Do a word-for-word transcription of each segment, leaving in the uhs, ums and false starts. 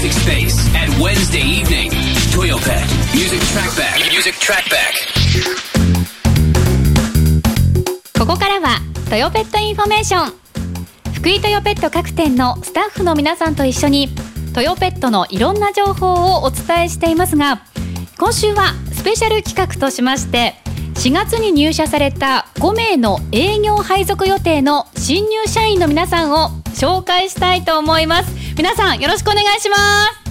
music space at Wednesday evening. Toyopet Music Trackback. Music Trackback. ここからはトヨペットインフォメーション。福井トヨペット各店のスタッフの皆さんと一緒にトヨペットのいろんな情報をお伝えしていますが、今週はスペシャル企画としましてしがつに入社されたごめいの営業配属予定の新入社員の皆さんを紹介したいと思います。皆さんよろしくお願いします。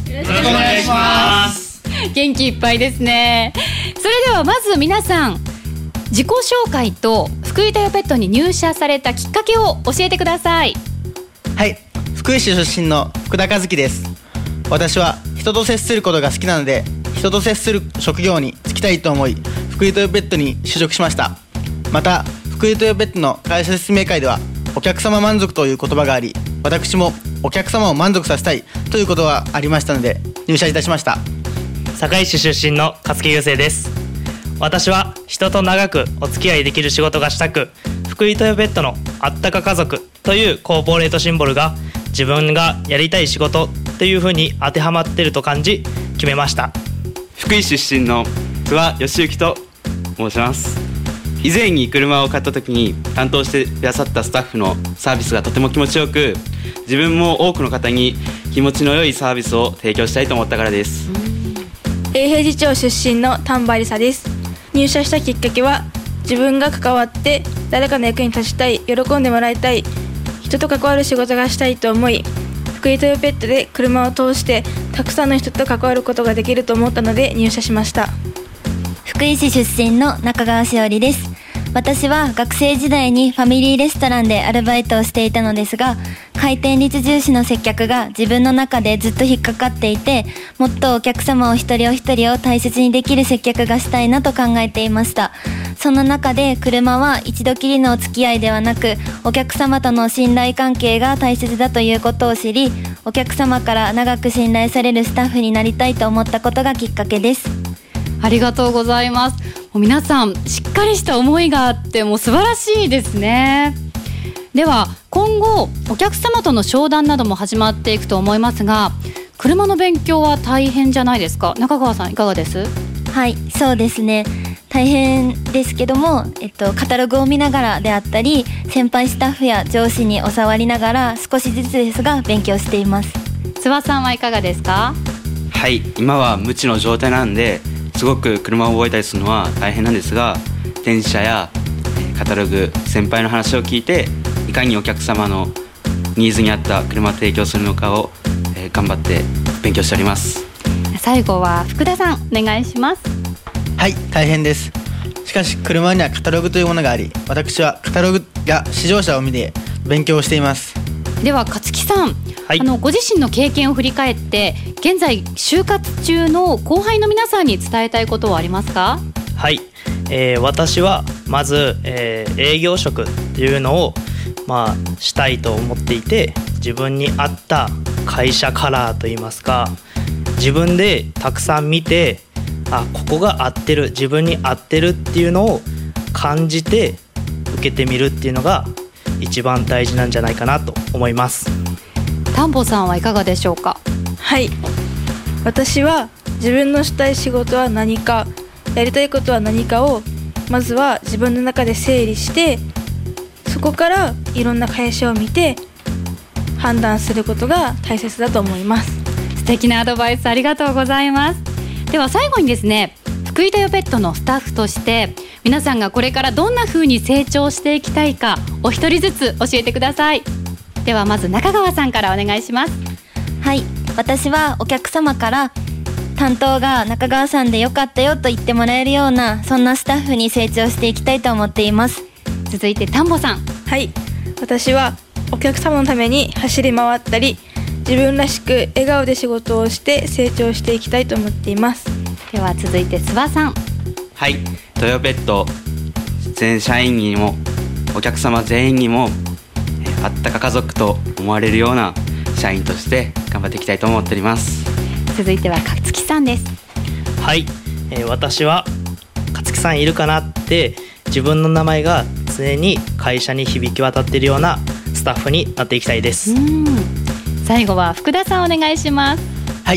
よろしくお願いします。 元気いっぱいですね。それではまず皆さん自己紹介と福井トヨペットに入社されたきっかけを教えてください。 はい、福井市出身の福田和樹です。私は人と接することが好きなので人と接する職業に就きたいと思い福井トヨペットに就職しました。また福井トヨペットの会社説明会ではお客様満足という言葉があり、私もお客様を満足させたいということがありましたので入社いたしました。 堺市出身の勝木雄生です。私は人と長くお付き合いできる仕事がしたく、福井トヨペットのあったか家族というコーポレートシンボルが自分がやりたい仕事というふうに当てはまっていると感じ決めました。 福井出身の諏訪義行と申します。以前に車を買った時に担当してくださったスタッフのサービスがとても気持ちよく、自分も多くの方に気持ちの良いサービスを提供したいと思ったからです。 永平寺町出身の丹波理沙です。入社したきっかけは自分が関わって誰かの役に立ちたい、喜んでもらいたい、人と関わる仕事がしたいと思い、福井トヨペットで車を通してたくさんの人と関わることができると思ったので入社しました。 福井市出身の中川しおりです。私は学生時代にファミリーレストランでアルバイトをしていたのですが、回転率重視の接客が自分の中でずっと引っかかっていて、もっとお客様お一人お一人を大切にできる接客がしたいなと考えていました。そんな中で車は一度きりのお付き合いではなく、お客様との信頼関係が大切だということを知り、お客様から長く信頼されるスタッフになりたいと思ったことがきっかけです。 ありがとうございます。もう皆さんしっかりした思いがあってもう素晴らしいですね。では今後お客様との商談なども始まっていくと思いますが、車の勉強は大変じゃないですか。中川さんいかがです？ はい、そうですね、大変ですけども、えっと、カタログを見ながらであったり、先輩スタッフや上司に教わりながら少しずつですが勉強しています。 諏訪さんはいかがですか？ はい、今は無知の状態なんですごく車を覚えたりするのは大変なんですが、電車やカタログ、先輩の話を聞いていかにお客様のニーズに合った車を提供するのかを、えー、頑張って勉強しております。 最後は福田さんお願いします。 はい、大変です。しかし車にはカタログというものがあり、私はカタログや試乗車を見て勉強をしています。 では勝木さん、 はい、 あのご自身の経験を振り返って現在就活中の後輩の皆さんに伝えたいことはありますか？ はい、えー、私はまず、えー、営業職っていうのを、まあ、したいと思っていて、自分に合った会社カラーといいますか、自分でたくさん見て、あ、ここが合ってる、自分に合ってるっていうのを感じて受けてみるっていうのが一番大事なんじゃないかなと思います。 丹保さんはいかがでしょうか？ はい、私は自分のしたい仕事は何か、やりたいことは何かをまずは自分の中で整理して、そこからいろんな会社を見て判断することが大切だと思います。 素敵なアドバイスありがとうございます。では最後にですね、福井トヨペットのスタッフとして皆さんがこれからどんな風に成長していきたいかお一人ずつ教えてください。ではまず中川さんからお願いします。 はい、私はお客様から担当が中川さんでよかったよと言ってもらえるような、そんなスタッフに成長していきたいと思っています。 続いて丹保さん。 はい、私はお客様のために走り回ったり、自分らしく笑顔で仕事をして成長していきたいと思っています。 では続いて諏訪さん。 はい、トヨペット全社員にもお客様全員にもあったか家族と思われるような社員として頑張っていきたいと思っております。 続いては勝木さんです。 はい、えー、私は勝木さんいるかなって自分の名前が常に会社に響き渡っているようなスタッフになっていきたいです。 うん、最後は福田さんお願いします。 はい、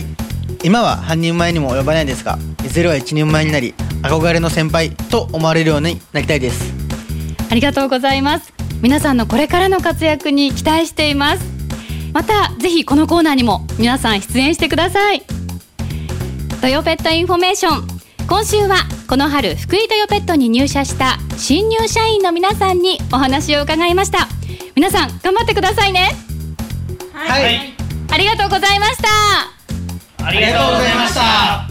今は半人前にも及ばないですが、いずれは一人前になり憧れの先輩と思われるようになりたいです。 ありがとうございます。皆さんのこれからの活躍に期待しています。またぜひこのコーナーにも皆さん出演してください。トヨペットインフォメーション、今週はこの春福井トヨペットに入社した新入社員の皆さんにお話を伺いました。皆さん頑張ってくださいね。 はい、 ありがとうございました。 ありがとうございました。